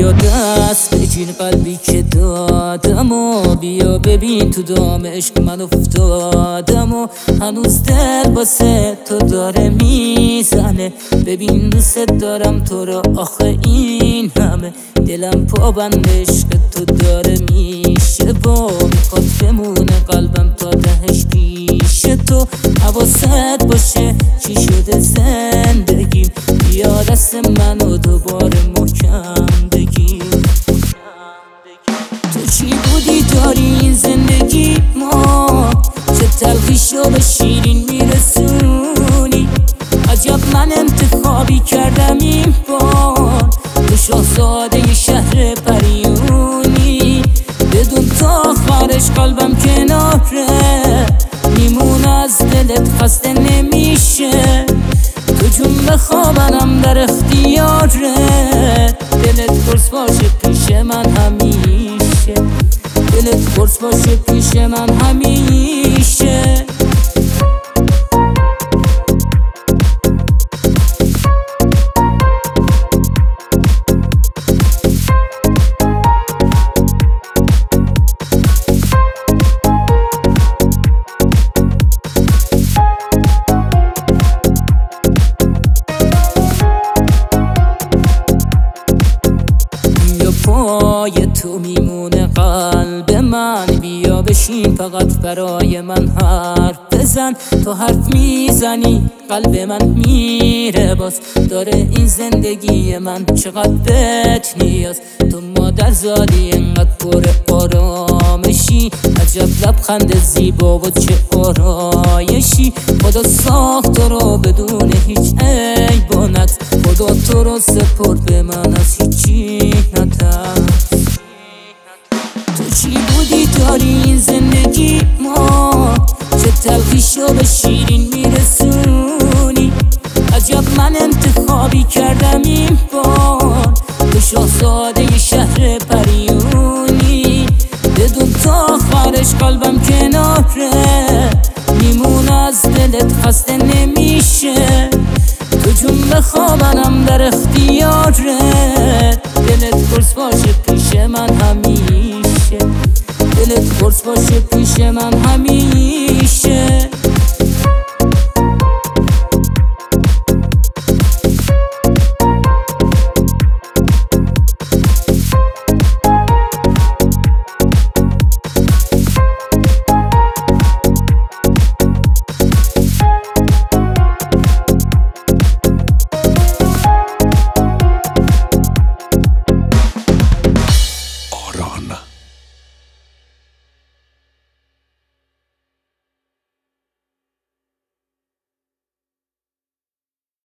بیا دست بگیر قلبی که دادم و بیا ببین تو دام عشق من افتادم و هنوز دل واسه تو داره میزنه. ببین دوست دارم تو رو آخه این همه دلم پابند عشق تو داره میشه و میخواد بمونه قلبم تا تهش پیش تو. حواست باشه چی شده زندگیم بیا دست منو دوباره محکم بگیر. تو چی بودی داری این زندگی ما چه تلخیشو به شیرین میرسونی. عجب من انتخابی کردم این بار تو شاهزاده شهر پریونی. بدون تو آخرش قلبم کناره میمون از دلت خسته نمیشه. تو جون بخوابنم در اختیاره دلت قرص باشه پیش من همیشه. دلت قرص باشه پیش من همیشه. پای تو میمونه قلب من بیا بشین فقط برای من حرف بزن. تو حرف میزنی قلب من میره باز داره این زندگی من چقدر بهت نیاز. تو مادر زادی انقدر پر آرامشی عجب لبخند زیبا و چه آرایشی. خدا ساخت تو رو بدون هیچ عیب و نقص خدا تو رو سپرد به من از هیچی نترس. تو چی بودی داری این زندگی ما چه تلخیشو به شیرین میرسونی. عجب من انتخابی کردم این بار تو شاهزاده شهر پریونی. بدون تو آخرش قلبم کناره میمون از دلت خسته نمیشه. تو جون بخوابنم در اختیاره دلت قرص باشه پیش من